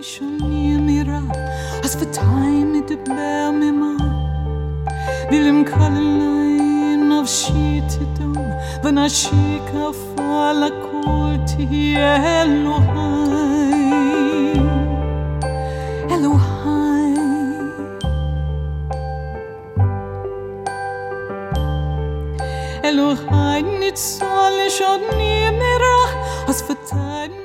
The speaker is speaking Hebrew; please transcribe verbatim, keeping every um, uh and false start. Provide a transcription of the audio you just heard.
שונים מרע, אז ותיים מדבר ממה, בילים כללי נפשי תדום, ונשי כפה לכל תהיה אלוהי, אלוהי. אלוהי ניצול לשונים מרע, אז ותיים